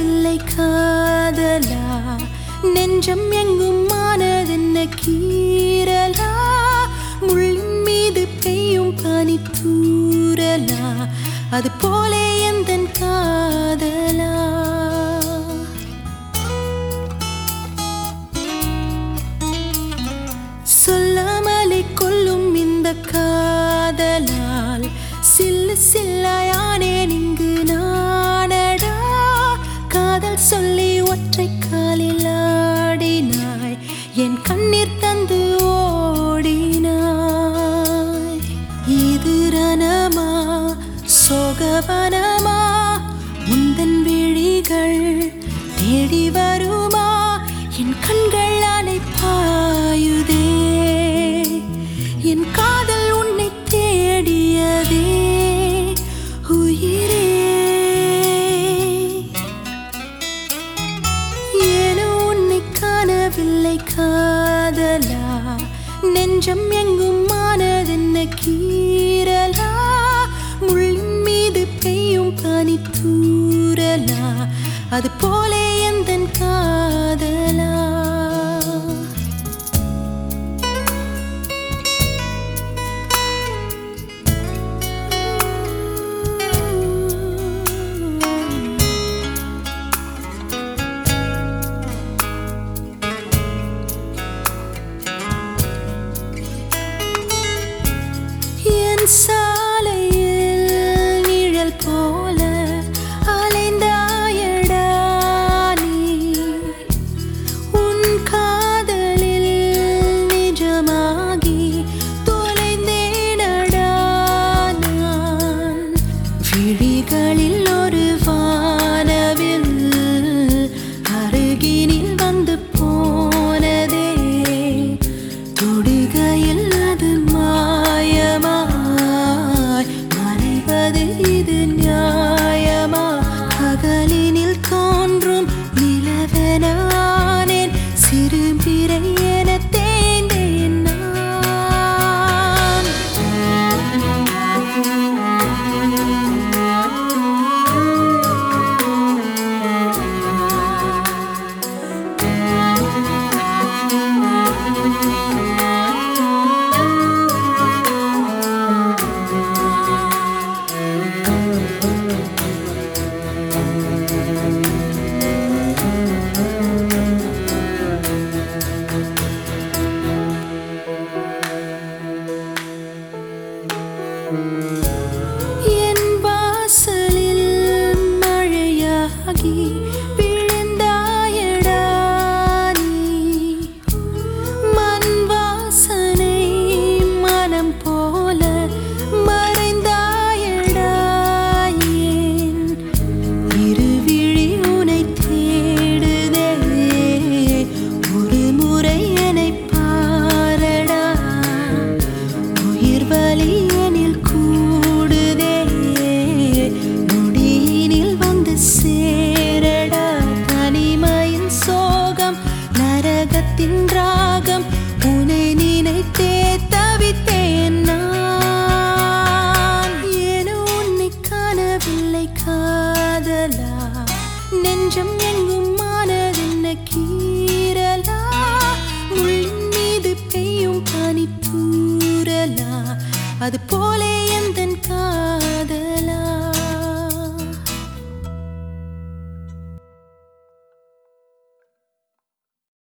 காணவில்லை காதலா நெஞ்சம் எங்கும் மானதென்ன கீறலா முள்ளின் மீது பெய்யும் பனி தூறலா அது போலே எந்தன் காதலா சொல்லாமலே கொல்லும் இந்த காதலால் சில்லு சில்லாயானேன் இங்கு நானடா காதல் சொல்லி ஒற்றை காலில் ஆடினாய் என் கண்ணீர் தந்து ஓடினாய் இது ரணமா சோகவனமா உந்தன் விழிகள் தேடி வருமா என் கண்கள் அலை பாயுதே என் காதல் உன்னை தேடியதே உயிரே ஏனோ உன்னை காணவில்லை காதலா நெஞ்சம் எங்கும் மானதென்ன கீறலா முள்ளின் மீது பெய்யும் பனி தூறலா அது போலே எந்தன் காதலா சாலையில் நிழல் போல அலைந்தாயடா நீ உன் காதலில் நிஜமாகி தொலைந்தேனடா நான் விழிகளில் ஒரு வானவில் அருகினில் வந்து போனதே தொடுகையில் அது மாயமா இது நியாயமா பகலினில் தோன்றும் நிலவெனானேன் சிறுபிறை என தேய்ந்தேன் நான் என் வாசலில் மழையாகி விழுந்தாயடா நீ மண் வாசனை மனம் போல மறைந்தாயடா ஏன் இருவிழி உனை தேடுதே ஒரு முறை என்னை பாரடா உயிர் வலி சேரடா தனிமையின் சோகம் நரகத்தின் ராகம் உனை நினைத்தே தவித்தேன் நான் ஏனோ உன்னை காணவில்லை காதலா நெஞ்சம் எங்கும் மானதென்ன கீறலா முள்ளின் மீது பெய்யும் பனி தூறலா அது போலே எந்தன்